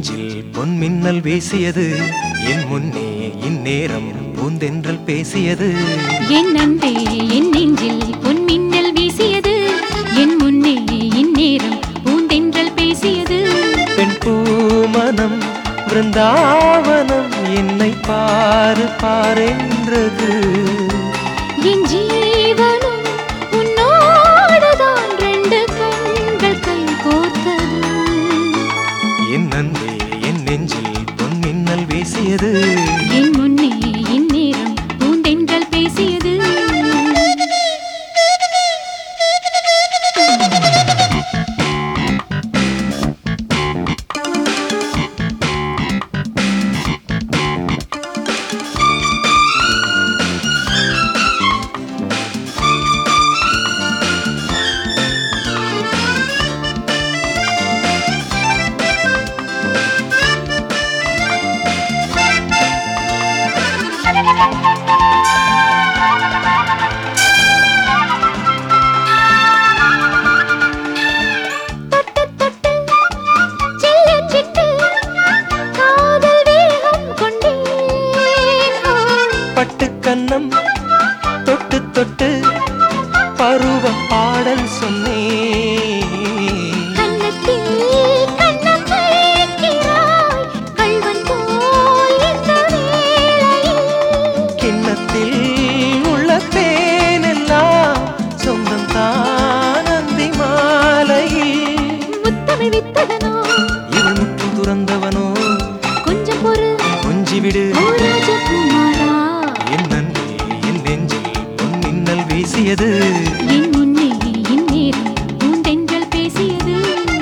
நெஞ்சில் பொன்மின்னல் வீசியது என் முன்னே இந்நேரம் பூந்தென்றல் பேசியது என் அன்பே என் நெஞ்சில் பொன்மின்னல் வீசியது என் முன்னே இந்நேரம் பூந்தென்றல் பேசியது பெண் பூமனம் விருந்தாவனம் என்னை பாரு பாரென்றது என் ஜீவனும் உன்னோடுதான் ரெண்டு கண்கள் கை கோர்த்தது என் அன்பே என் நெஞ்சில் பொன்மின்னல் வீசியது என் முன்னே இந்நேரம் பூந்தென்றல் பேசியது கண்ணம் தொட்டு தொட்டு பருவ பாடல் சொன்னேன் கிண்ணத்தில் உள்ள தேனெல்லாம் சொந்தம் தான் அந்தி மாலையில் முத்தமிழ் வித்தகனோ இவள் முற்றும் துறந்தவனோ கொஞ்சம் பொறு கொஞ்சி விடு ராஜகுமாரா என் நன்றி என் நெஞ்சில் பொன்மின்னல் வீசியது என் முன்னே இந்நேரம் பூந்தென்றல் பேசியது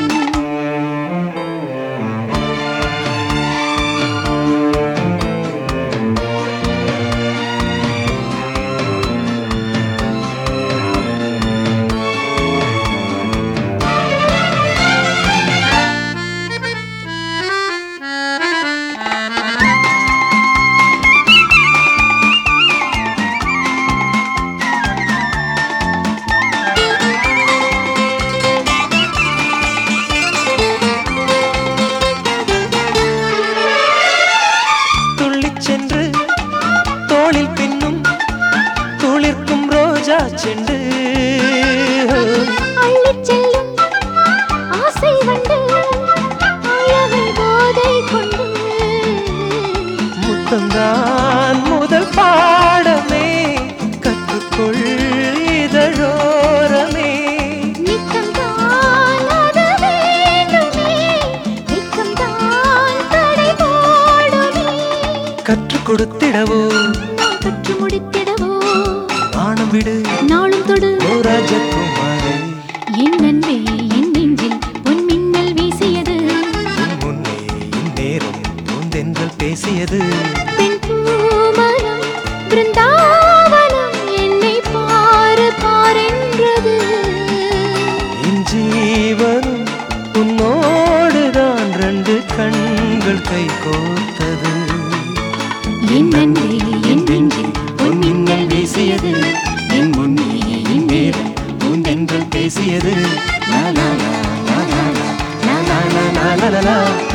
சென்று தோளில் பின்னும் துளிர்க்கும் ரோஜா செண்டு அள்ளிச் செல்லும் ஆசை வண்டு அழகை போதை கொண்டு முத்தம்தான் முதல் பாடமே கற்றுக்கொள் இதழோரமே நித்தம்தான் அது வேண்டுமே நித்தம்தான் தடை போடுமே கற்றுக் கொடுத்திடவோ நான் கற்று முடித்திடவோ நாணம் விடு நாளும் தொடு ஓ ராஜகுமாரி என் அன்பே என் நெஞ்சில் பொன்மின்னல் வீசியது உன் முன்னே இந்நேரம் பூந்தென்றல் பேசியது பெண் பூமரம் பிருந்தாவனம் என்னை பாரு பாரென்றது என் ஜீவனும் உன்னோடுதான் ரெண்டு கண்கள் கை கோர்த்தது என் அன்பே என் நெஞ்சில் பொன்மின்னல் வீசியது என் முன்னே இந்நேரம் பூந்தென்றல் பேசியது லா லா லா லா லா லா லா லா லா லா லா லா